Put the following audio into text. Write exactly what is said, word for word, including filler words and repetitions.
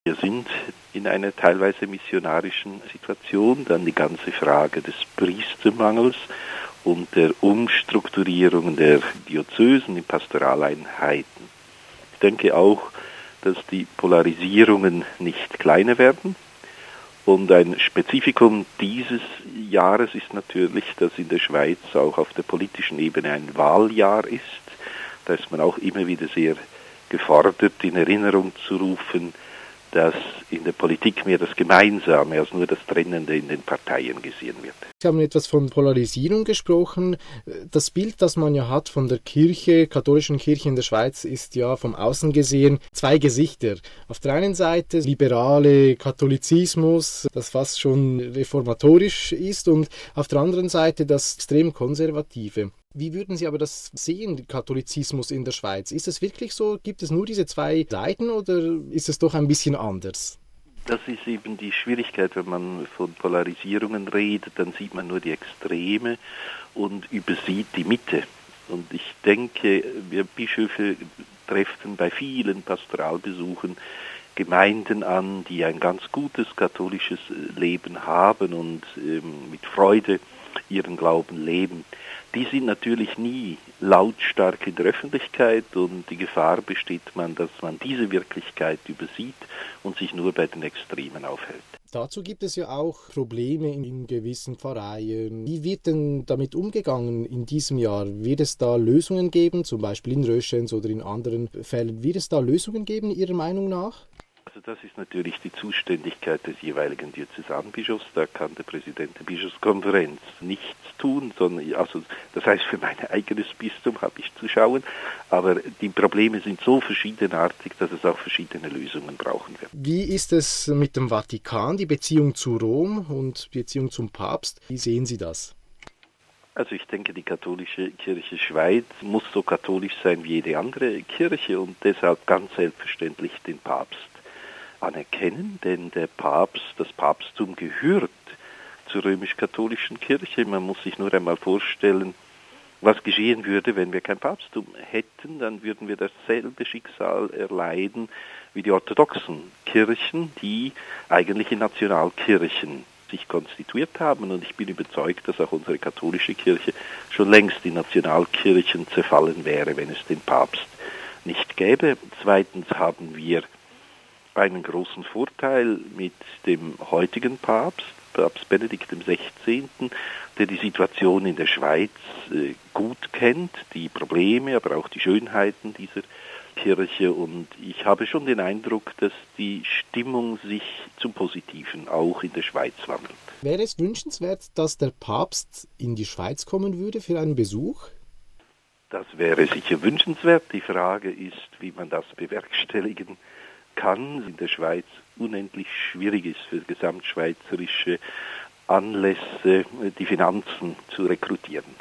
Wir sind in einer teilweise missionarischen Situation, dann die ganze Frage des Priestermangels und der Umstrukturierung der Diözesen in Pastoraleinheiten. Ich denke auch, dass die Polarisierungen nicht kleiner werden. Und ein Spezifikum dieses Jahres ist natürlich, dass in der Schweiz auch auf der politischen Ebene ein Wahljahr ist. Da ist man auch immer wieder sehr gefordert, in Erinnerung zu rufen, dass in der Politik mehr das Gemeinsame als nur das Trennende in den Parteien gesehen wird. Sie haben etwas von Polarisierung gesprochen. Das Bild, das man ja hat von der Kirche, katholischen Kirche in der Schweiz, ist ja vom Außen gesehen zwei Gesichter. Auf der einen Seite liberale Katholizismus, das fast schon reformatorisch ist, und auf der anderen Seite das extrem konservative. Wie würden Sie aber das sehen, Katholizismus in der Schweiz? Ist es wirklich so? Gibt es nur diese zwei Seiten oder ist es doch ein bisschen anders? Das ist eben die Schwierigkeit, wenn man von Polarisierungen redet, dann sieht man nur die Extreme und übersieht die Mitte. Und ich denke, wir Bischöfe treffen bei vielen Pastoralbesuchen Gemeinden an, die ein ganz gutes katholisches Leben haben und ähm, mit Freude ihren Glauben leben. Die sind natürlich nie lautstark in der Öffentlichkeit und die Gefahr besteht man, dass man diese Wirklichkeit übersieht und sich nur bei den Extremen aufhält. Dazu gibt es ja auch Probleme in gewissen Pfarreien. Wie wird denn damit umgegangen in diesem Jahr? Wird es da Lösungen geben, zum Beispiel in Röschens oder in anderen Fällen? Wird es da Lösungen geben, Ihrer Meinung nach? Also das ist natürlich die Zuständigkeit des jeweiligen Diözesanbischofs. Da kann der Präsident der Bischofskonferenz nichts tun, sondern also das heißt, für mein eigenes Bistum habe ich zu schauen. Aber die Probleme sind so verschiedenartig, dass es auch verschiedene Lösungen brauchen wird. Wie ist es mit dem Vatikan, die Beziehung zu Rom und die Beziehung zum Papst? Wie sehen Sie das? Also ich denke, die katholische Kirche Schweiz muss so katholisch sein wie jede andere Kirche und deshalb ganz selbstverständlich den Papst anerkennen, denn der Papst, das Papsttum gehört zur römisch-katholischen Kirche. Man muss sich nur einmal vorstellen, was geschehen würde, wenn wir kein Papsttum hätten, dann würden wir dasselbe Schicksal erleiden wie die orthodoxen Kirchen, die eigentliche Nationalkirchen sich konstituiert haben. Und ich bin überzeugt, dass auch unsere katholische Kirche schon längst in Nationalkirchen zerfallen wäre, wenn es den Papst nicht gäbe. Zweitens haben wir einen großen Vorteil mit dem heutigen Papst, Papst Benedikt der Sechzehnte., der die Situation in der Schweiz äh, gut kennt, die Probleme, aber auch die Schönheiten dieser Kirche. Und ich habe schon den Eindruck, dass die Stimmung sich zum Positiven auch in der Schweiz wandelt. Wäre es wünschenswert, dass der Papst in die Schweiz kommen würde für einen Besuch? Das wäre sicher wünschenswert. Die Frage ist, wie man das bewerkstelligen kann, in der Schweiz unendlich schwierig ist für gesamtschweizerische Anlässe, die Finanzen zu rekrutieren.